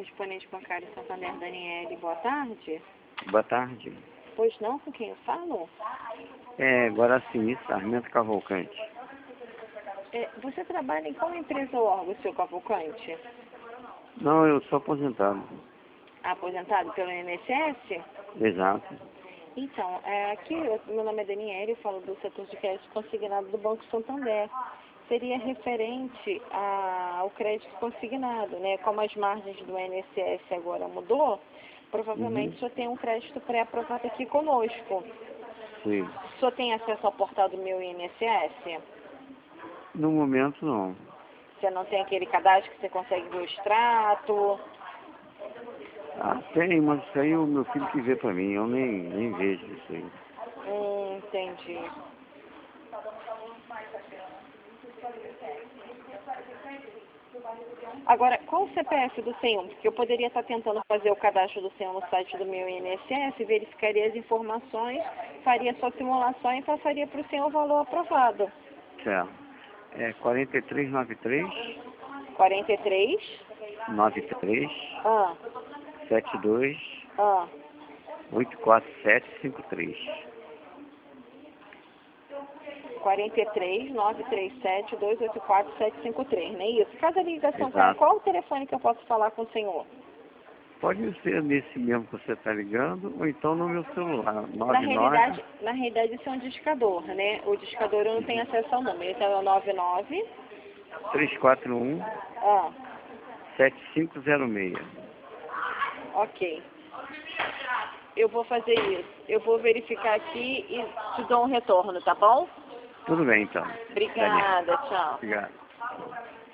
correspondente bancário Santander Daniele, boa tarde. Boa tarde. Pois não, com quem eu falo? Guaracini, Sarmento Cavalcante. Você trabalha em qual empresa ou órgão, seu Cavalcante? Não, eu sou aposentado. Aposentado pelo INSS? Exato. Então, aqui, meu nome é Daniele, eu falo do setor de crédito consignado do Banco Santander. Seria referente ao crédito consignado, né? Como as margens do INSS agora mudou, provavelmente o senhor tem um crédito pré-aprovado aqui conosco. Sim. O senhor tem acesso ao portal do meu INSS? No momento, não. Você não tem aquele cadastro que você consegue ver o extrato? Tem, mas isso aí é o meu filho que vê pra mim. Eu nem vejo isso aí. Entendi. Agora, qual o CPF do senhor? Porque eu poderia estar tentando fazer o cadastro do senhor no site do meu INSS, verificaria as informações, faria sua simulação e passaria para o senhor o valor aprovado. Certo. 4393 43? 93 Ah, 72 ah. 84753. 43 937 284 753, não é isso? Cada ligação, Exato. qual o telefone que eu posso falar com o senhor? Pode ser nesse mesmo que você está ligando, ou então no meu celular. Na realidade isso é um discador, né? O discador eu não tenho acesso ao número, então é o 99 341 Ah, 7506. ok. Eu vou fazer isso. Eu vou verificar aqui e te dou um retorno, tá bom? Tudo bem, então. Obrigada, tchau. Obrigado.